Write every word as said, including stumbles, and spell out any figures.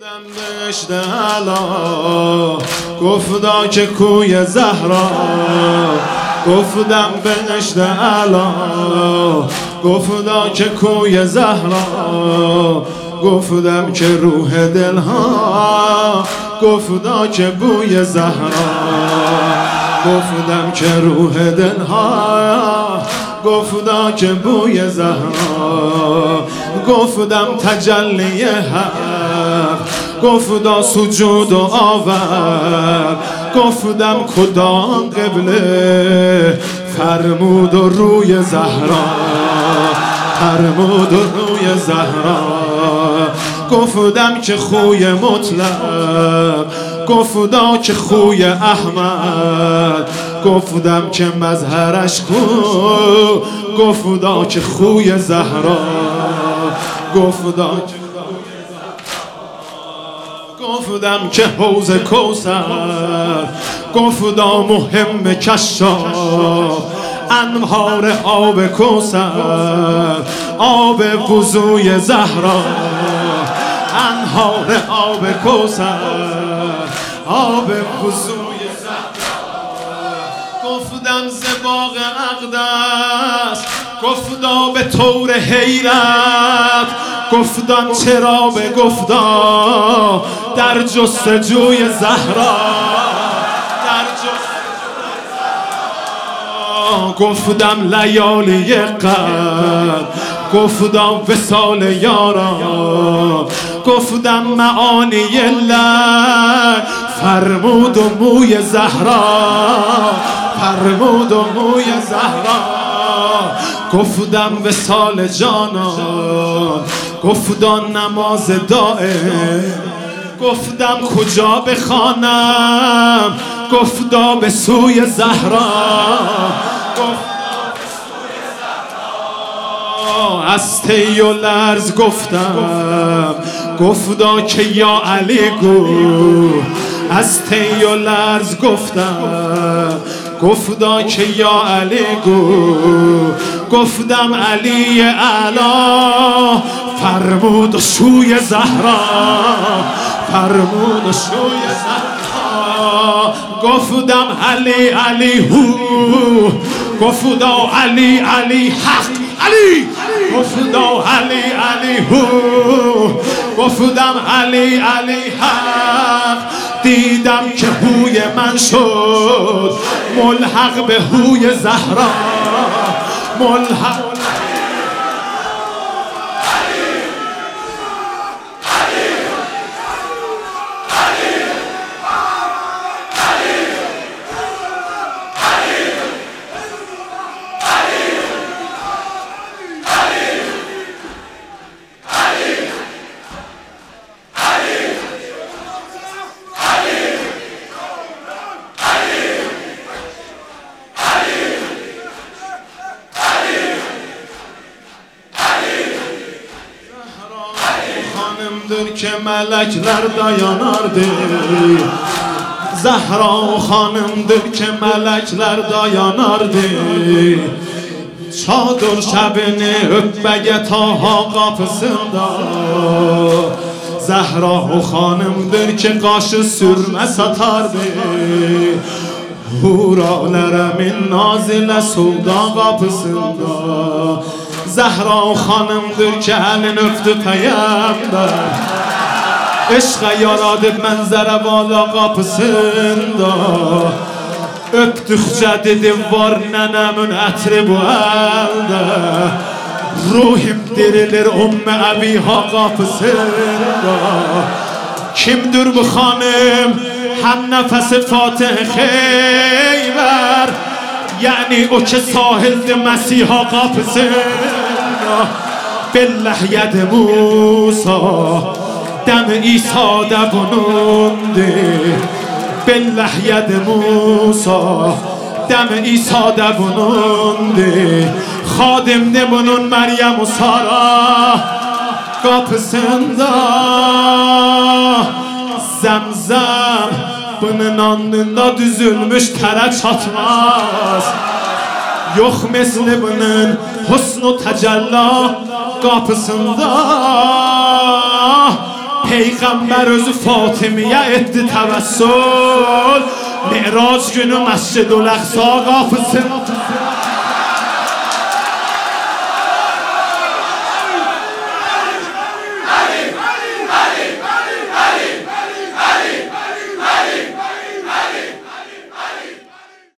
بهشت علا گفتا که کوی زهرا، گفتم بهشت علا گفتا که کوی زهرا، گفتم که روح دلها گفتا که بوی زهرا، گفتم که روح دلها گفتا که بوی زهرا، گفتم تجلی حق گفتا سجود و آور، گفتم کدام قبله فرمود و روی زهرا، فرمود و روی زهرا، گفتم که خوی مطلق گفتا که خوی احمد، گفتم که مظهرش کو گفتا که خوی زهرا، گفتا گفتم که حوض کوثر گفتا مهم کشاف، انهار آب کوثر آب وضوی زهرا، انهار آب کوثر آب وضوی زهرا، گفتم ز باغ اقدس گفتا به طور حیرت، گفتم چرا به گفتا در جستجوی زهرا، در جستجوی زهرا، گفتم لیالی قلب گفتم وصال یارا، گفتم معانی لعل فرمود و موی زهرا، فرمود و موی زهرا، گفتم وصال جانان گفتم نماز دائم، گفتم کجا بخوانم گفتا به سوی زهرا، از طی و لرز گفتم گفتا که یا علی گو، از طی و لرز گفتم گفتا که یا علی گو، گفتم علی اعلی فرمود سوی زهرا، فرمود سوی زهرا، گفتم علی علی هو، گفتا علی علی حق علی، گفتم علی علی هو، گفتم علی علی حق، دیدم که هوی من شد ملحق به هوی زهرا، ملحق خانımdır ki melekler dayanardı, Zehra hanımdır ki melekler dayanardı, çadır şebini öpmeye Taha kapısında, Zehra hanımdır ki kaşı sürme satardı, Huralərimin nazile Suda kapısında, Zehra hanımdır ki elin öptü peygamber, Eşqə yaradıb mənzərə vala qapısında, Öpdükcə dedi var nənəmin ətri bu əldə, Ruhim dirilir Ümmü Əbiha qapısında, Kimdir bu xanım həm nəfəsi Fatih Xeyber, Yəni o ki sahildir Məsiha qapısında, Belləhiyəd Musa دم عیسی دبونونده، بلحید موسا دم عیسی دبونونده، خادم دبونون مریم و سارا kapısında، Zemzem bunun alnında düzülmüş tere çatmaz، Yok misli bunun husnu tecella kapısında، Peygamber özü Fatimiye etti tevessül. Mi'raç günü Mescid-ül Aqsa kapısı